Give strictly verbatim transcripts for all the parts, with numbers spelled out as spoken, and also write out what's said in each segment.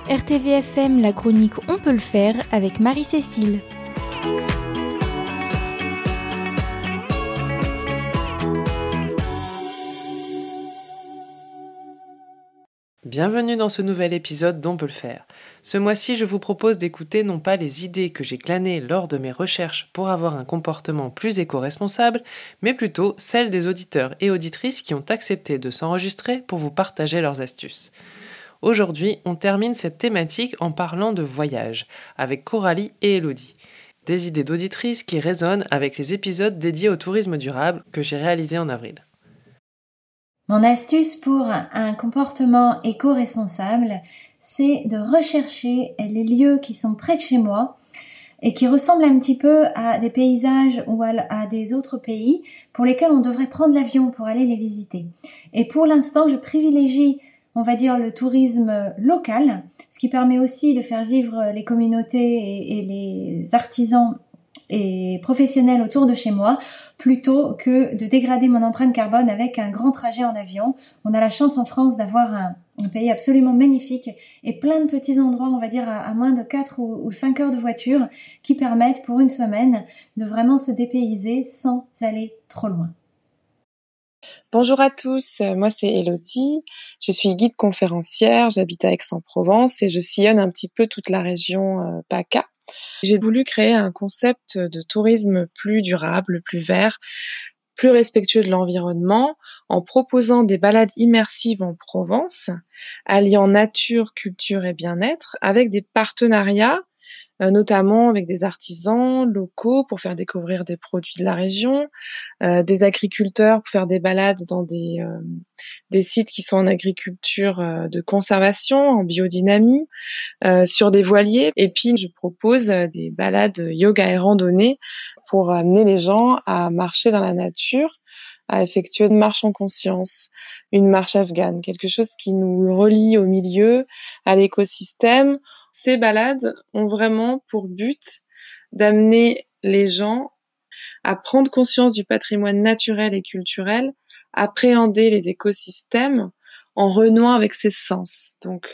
R T V F M, la chronique On peut le faire avec Marie-Cécile. Bienvenue dans ce nouvel épisode d'On peut le faire. Ce mois-ci, je vous propose d'écouter non pas les idées que j'ai glanées lors de mes recherches pour avoir un comportement plus éco-responsable, mais plutôt celles des auditeurs et auditrices qui ont accepté de s'enregistrer pour vous partager leurs astuces. Aujourd'hui, on termine cette thématique en parlant de voyage, avec Coralie et Elodie. Des idées d'auditrices qui résonnent avec les épisodes dédiés au tourisme durable que j'ai réalisés en avril. Mon astuce pour un comportement éco-responsable, c'est de rechercher les lieux qui sont près de chez moi et qui ressemblent un petit peu à des paysages ou à des autres pays pour lesquels on devrait prendre l'avion pour aller les visiter. Et pour l'instant, je privilégie, on va dire, le tourisme local, ce qui permet aussi de faire vivre les communautés et, et les artisans et professionnels autour de chez moi, plutôt que de dégrader mon empreinte carbone avec un grand trajet en avion. On a la chance en France d'avoir un, un pays absolument magnifique et plein de petits endroits, on va dire à, à moins de quatre ou, ou cinq heures de voiture, qui permettent pour une semaine de vraiment se dépayser sans aller trop loin. Bonjour à tous, moi c'est Elodie, je suis guide conférencière, j'habite à Aix-en-Provence et je sillonne un petit peu toute la région euh, PACA. J'ai voulu créer un concept de tourisme plus durable, plus vert, plus respectueux de l'environnement, en proposant des balades immersives en Provence, alliant nature, culture et bien-être, avec des partenariats, euh, notamment avec des artisans locaux pour faire découvrir des produits de la région, euh, des agriculteurs pour faire des balades dans des, euh, des sites qui sont en agriculture euh, de conservation, en biodynamie, euh, sur des voiliers. Et puis, je propose euh, des balades yoga et randonnée pour amener les gens à marcher dans la nature, à effectuer une marche en conscience, une marche afghane, quelque chose qui nous relie au milieu, à l'écosystème. Ces balades ont vraiment pour but d'amener les gens à prendre conscience du patrimoine naturel et culturel, appréhender les écosystèmes en renouant avec ses sens. Donc,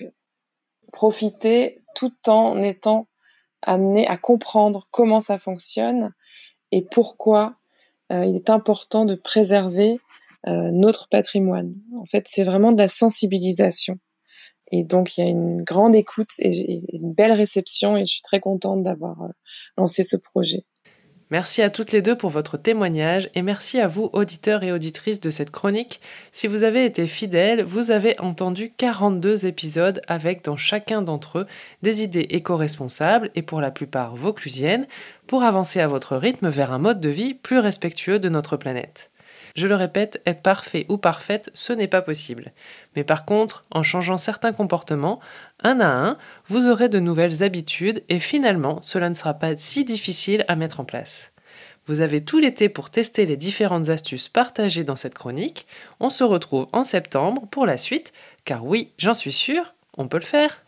profiter tout en étant amené à comprendre comment ça fonctionne et pourquoi euh, il est important de préserver euh, notre patrimoine. En fait, c'est vraiment de la sensibilisation. Et donc, il y a une grande écoute et une belle réception et je suis très contente d'avoir euh, lancé ce projet. Merci à toutes les deux pour votre témoignage et merci à vous, auditeurs et auditrices de cette chronique. Si vous avez été fidèles, vous avez entendu quarante-deux épisodes avec dans chacun d'entre eux des idées éco-responsables et pour la plupart vauclusiennes pour avancer à votre rythme vers un mode de vie plus respectueux de notre planète. Je le répète, être parfait ou parfaite, ce n'est pas possible. Mais par contre, en changeant certains comportements, un à un, vous aurez de nouvelles habitudes et finalement, cela ne sera pas si difficile à mettre en place. Vous avez tout l'été pour tester les différentes astuces partagées dans cette chronique. On se retrouve en septembre pour la suite, car oui, j'en suis sûre, on peut le faire.